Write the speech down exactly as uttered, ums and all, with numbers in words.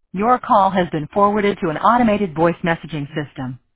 Your call has been forwarded to an automated voice messaging system.